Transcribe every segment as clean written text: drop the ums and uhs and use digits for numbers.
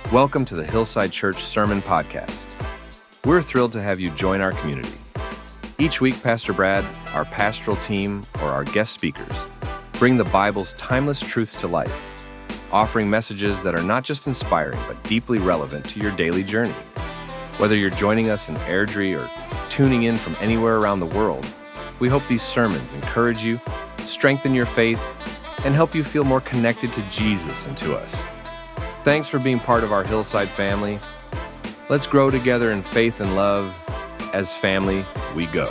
Welcome to the Hillside Church Sermon Podcast. We're thrilled to have you join our community. Each week, Pastor Brad, our pastoral team, or our guest speakers bring the Bible's timeless truths to life, offering messages that are not just inspiring, but deeply relevant to your daily journey. Whether you're joining us in Airdrie or tuning in from anywhere around the world, we hope these sermons encourage you, strengthen your faith, and help you feel more connected to Jesus and to us. Thanks for being part of our Hillside family. Let's grow together in faith and love. As family, we go.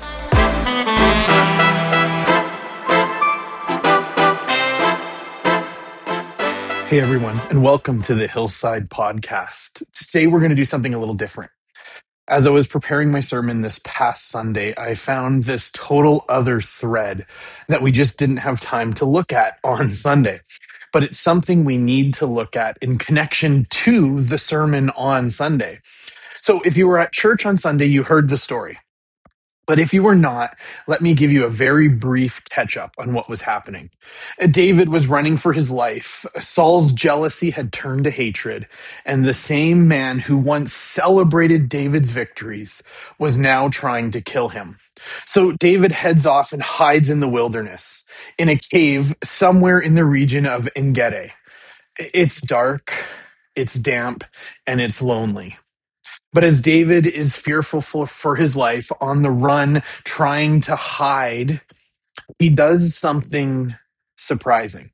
Hey everyone, and welcome to the Hillside Podcast. Today we're going to do something a little different. As I was preparing my sermon this past Sunday, I found this total other thread that we just didn't have time to look at on Sunday. But it's something we need to look at in connection to the sermon on Sunday. So if you were at church on Sunday, you heard the story. But if you were not, let me give you a very brief catch up on what was happening. David was running for his life. Saul's jealousy had turned to hatred, and the same man who once celebrated David's victories was now trying to kill him. So David heads off and hides in the wilderness, in a cave somewhere in the region of Engedi. It's dark, it's damp, and it's lonely. But as David is fearful for his life, on the run, trying to hide, he does something surprising.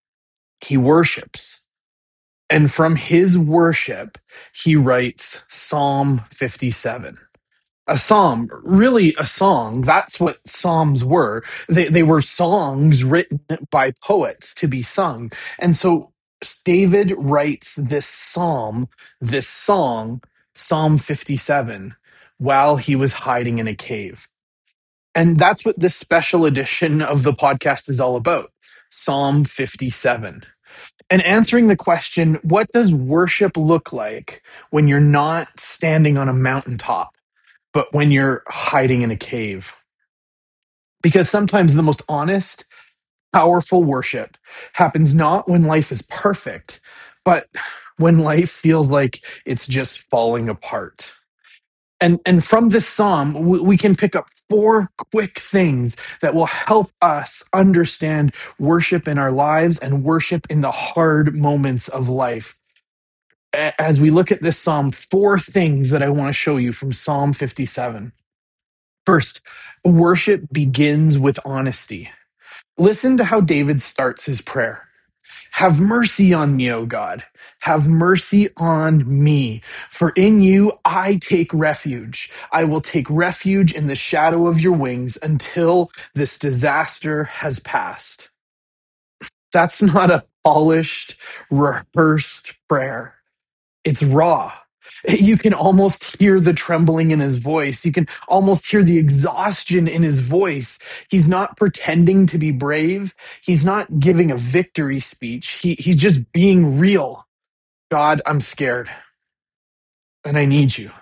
He worships. And from his worship, he writes Psalm 57. A psalm, really a song. That's what psalms were. They were songs written by poets to be sung. And so David writes this psalm, this song, Psalm 57, while he was hiding in a cave. And that's what this special edition of the podcast is all about. Psalm 57. And answering the question, what does worship look like when you're not standing on a mountaintop, but when you're hiding in a cave? Because sometimes the most honest, powerful worship happens not when life is perfect, but when life feels like it's just falling apart. And from this psalm, we can pick up four quick things that will help us understand worship in our lives and worship in the hard moments of life. As we look at this psalm, four things that I want to show you from Psalm 57. First, worship begins with honesty. Listen to how David starts his prayer. Have mercy on me, O God. Have mercy on me. For in you I take refuge. I will take refuge in the shadow of your wings until this disaster has passed. That's not a polished, rehearsed prayer. It's raw. You can almost hear the trembling in his voice. You can almost hear the exhaustion in his voice. He's not pretending to be brave. He's not giving a victory speech. He's just being real. God, I'm scared and I need you.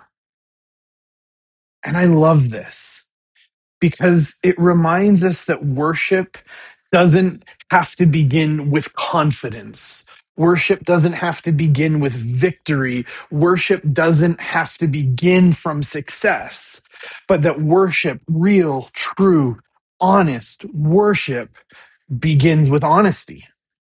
And I love this because it reminds us that worship doesn't have to begin with confidence. Worship doesn't have to begin with victory. Worship doesn't have to begin from success, but that worship, real, true, honest worship, begins with honesty.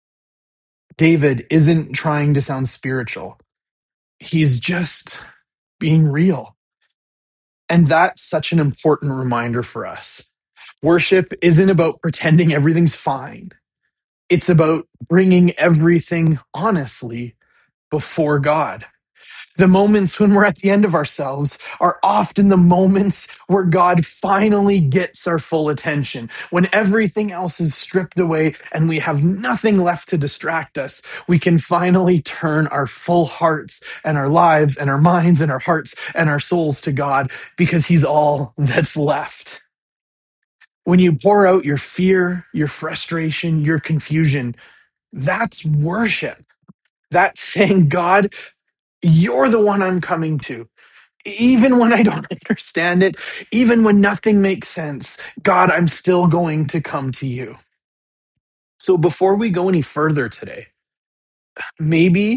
David isn't trying to sound spiritual, he's just being real. And that's such an important reminder for us. Worship isn't about pretending everything's fine. It's about bringing everything honestly before God. The moments when we're at the end of ourselves are often the moments where God finally gets our full attention. When everything else is stripped away and we have nothing left to distract us, we can finally turn our full hearts and our lives and our minds and our hearts and our souls to God because He's all that's left. When you pour out your fear, your frustration, your confusion, that's worship. That's saying, God, you're the one I'm coming to. Even when I don't understand it, even when nothing makes sense, God, I'm still going to come to you. So before we go any further today, maybe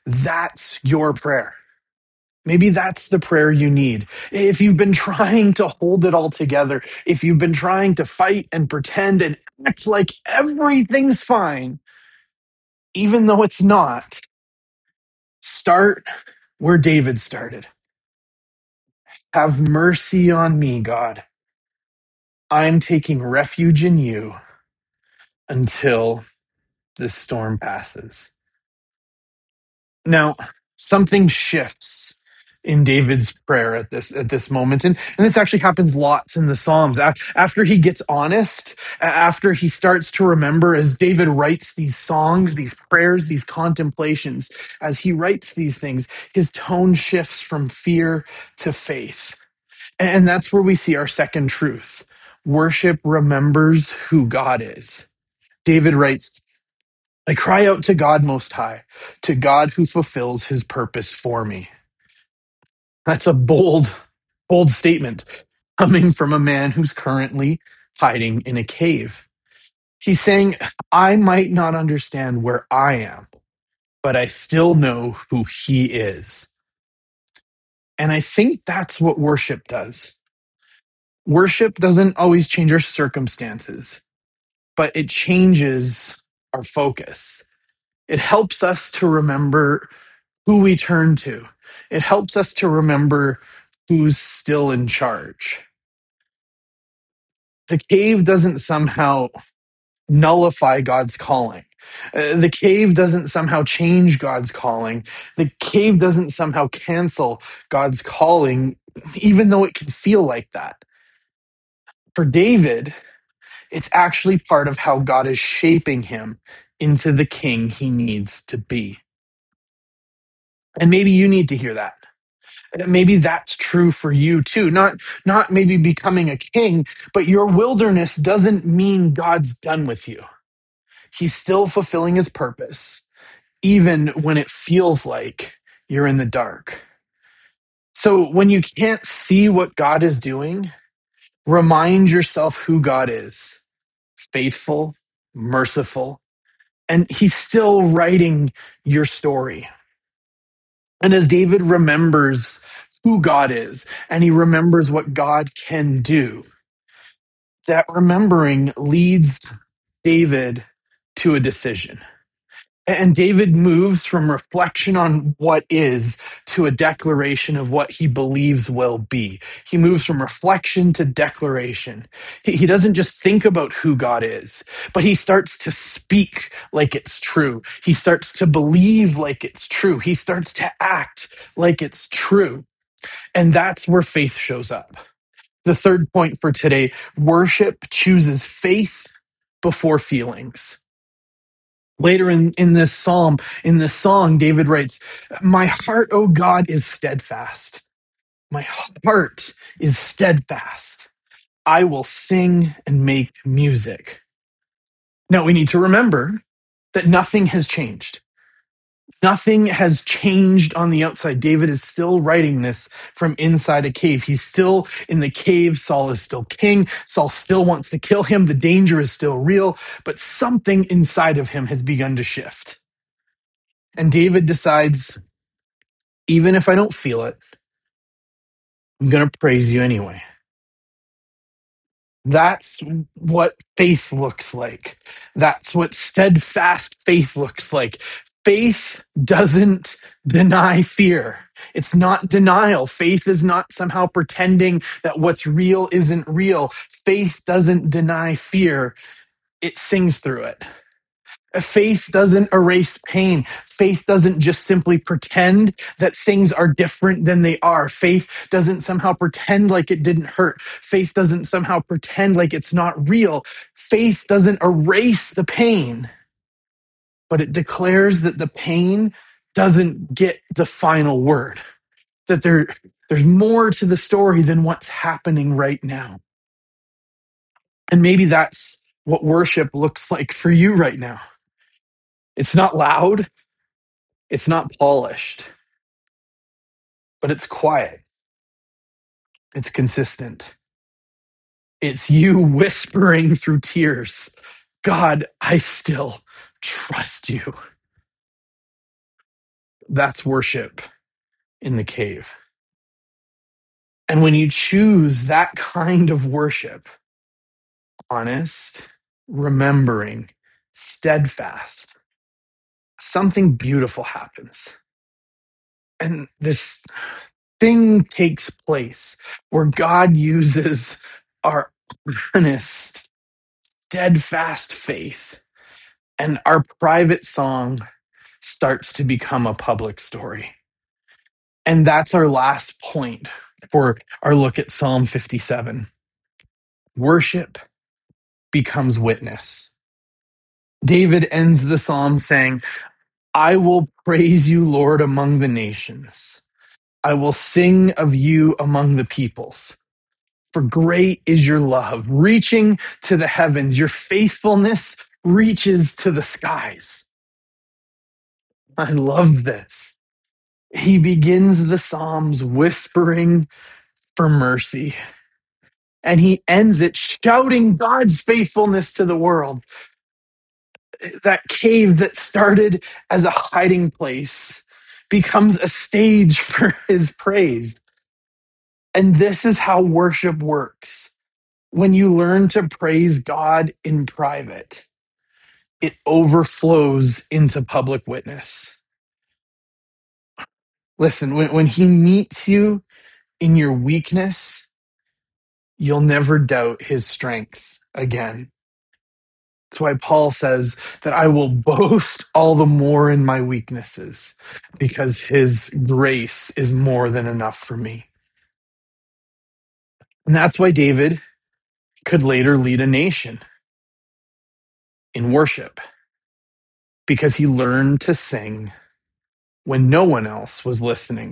that's your prayer. Maybe that's the prayer you need. If you've been trying to hold it all together, if you've been trying to fight and pretend and act like everything's fine, even though it's not, start where David started. Have mercy on me, God. I'm taking refuge in you until this storm passes. Now, something shifts in David's prayer at this moment. And this actually happens lots in the Psalms. After he gets honest, after he starts to remember, as David writes these songs, these prayers, these contemplations, as he writes these things, his tone shifts from fear to faith. And that's where we see our second truth. Worship remembers who God is. David writes, I cry out to God Most High, to God who fulfills his purpose for me. That's a bold, bold statement coming from a man who's currently hiding in a cave. He's saying, I might not understand where I am, but I still know who he is. And I think that's what worship does. Worship doesn't always change our circumstances, but it changes our focus. It helps us to remember who we turn to. It helps us to remember who's still in charge. The cave doesn't somehow nullify God's calling. The cave doesn't somehow change God's calling. The cave doesn't somehow cancel God's calling, even though it can feel like that. For David, it's actually part of how God is shaping him into the king he needs to be. And maybe you need to hear that. Maybe that's true for you too. Not maybe becoming a king, but your wilderness doesn't mean God's done with you. He's still fulfilling his purpose, even when it feels like you're in the dark. So when you can't see what God is doing, remind yourself who God is: faithful, merciful, and he's still writing your story. And as David remembers who God is and he remembers what God can do, that remembering leads David to a decision. And David moves from reflection on what is to a declaration of what he believes will be. He moves from reflection to declaration. He doesn't just think about who God is, but he starts to speak like it's true. He starts to believe like it's true. He starts to act like it's true. And that's where faith shows up. The third point for today: worship chooses faith before feelings. Later in this psalm, in this song, David writes, my heart, O God, is steadfast. My heart is steadfast. I will sing and make music. Now we need to remember that nothing has changed. Nothing has changed on the outside. David is still writing this from inside a cave. He's still in the cave. Saul is still king. Saul still wants to kill him. The danger is still real, but something inside of him has begun to shift. And David decides, even if I don't feel it, I'm going to praise you anyway. That's what faith looks like. That's what steadfast faith looks like. Faith doesn't deny fear. It's not denial. Faith is not somehow pretending that what's real isn't real. Faith doesn't deny fear. It sings through it. Faith doesn't erase pain. Faith doesn't just simply pretend that things are different than they are. Faith doesn't somehow pretend like it didn't hurt. Faith doesn't somehow pretend like it's not real. Faith doesn't erase the pain, but it declares that the pain doesn't get the final word, that there's more to the story than what's happening right now. And maybe that's what worship looks like for you right now. It's not loud. It's not polished, but it's quiet. It's consistent. It's you whispering through tears, God, I still trust you. That's worship in the cave. And when you choose that kind of worship, honest, remembering, steadfast, something beautiful happens. And this thing takes place where God uses our earnest, steadfast faith, and our private song starts to become a public story. And that's our last point for our look at Psalm 57. Worship becomes witness. David ends the psalm saying, I will praise you, Lord, among the nations. I will sing of you among the peoples. For great is your love, reaching to the heavens. Your faithfulness reaches to the skies. I love this. He begins the Psalms whispering for mercy, and he ends it shouting God's faithfulness to the world. That cave that started as a hiding place becomes a stage for his praise. And this is how worship works. When you learn to praise God in private, it overflows into public witness. Listen, when he meets you in your weakness, you'll never doubt his strength again. That's why Paul says that I will boast all the more in my weaknesses because his grace is more than enough for me. And that's why David could later lead a nation in worship because he learned to sing when no one else was listening.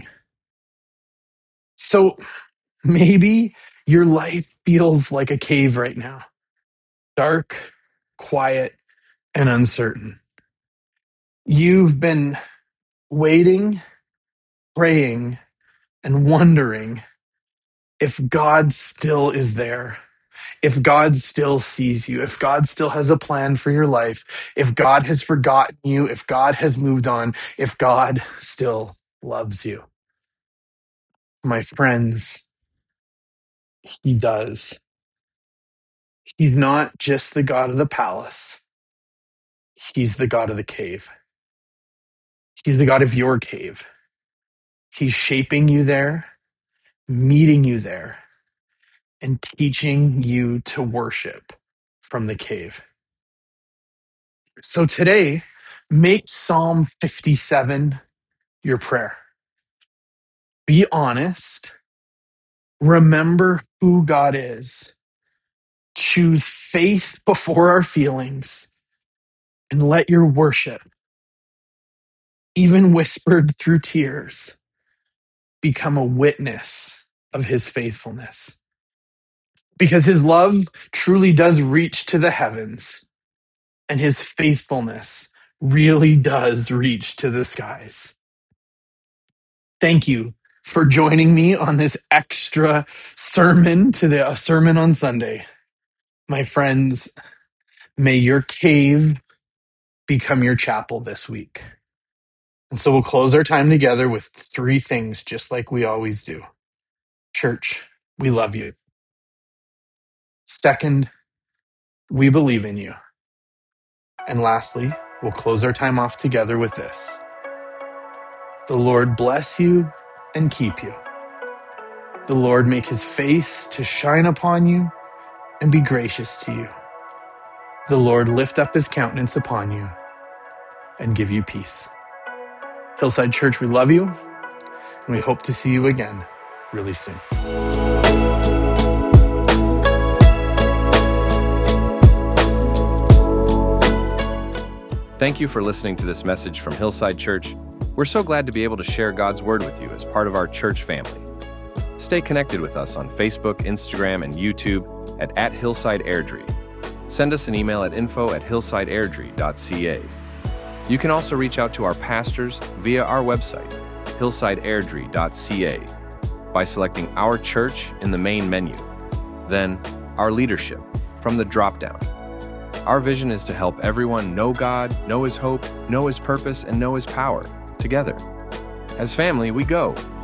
So maybe your life feels like a cave right now, dark, quiet, and uncertain. You've been waiting, praying, and wondering if God still is there, if God still sees you, if God still has a plan for your life, if God has forgotten you, if God has moved on, if God still loves you. My friends, he does. He's not just the God of the palace. He's the God of the cave. He's the God of your cave. He's shaping you there, meeting you there, and teaching you to worship from the cave. So today, make Psalm 57 your prayer. Be honest. Remember who God is. Choose faith before our feelings, and let your worship, even whispered through tears, become a witness of his faithfulness. Because his love truly does reach to the heavens, and his faithfulness really does reach to the skies. Thank you for joining me on this extra sermon to the Sermon on Sunday. My friends, may your cave become your chapel this week. And so we'll close our time together with three things, just like we always do. Church, we love you. Second, we believe in you. And lastly, we'll close our time off together with this. The Lord bless you and keep you. The Lord make his face to shine upon you and be gracious to you. The Lord lift up his countenance upon you and give you peace. Hillside Church, we love you, and we hope to see you again really soon. Thank you for listening to this message from Hillside Church. We're so glad to be able to share God's Word with you as part of our church family. Stay connected with us on Facebook, Instagram, and YouTube at Hillside Airdrie. Send us an email at info@hillsideairdrie.ca. You can also reach out to our pastors via our website, hillsideairdrie.ca, by selecting Our Church in the main menu. Then, Our Leadership from the drop-down. Our vision is to help everyone know God, know his hope, know his purpose, and know his power together. As family, we go,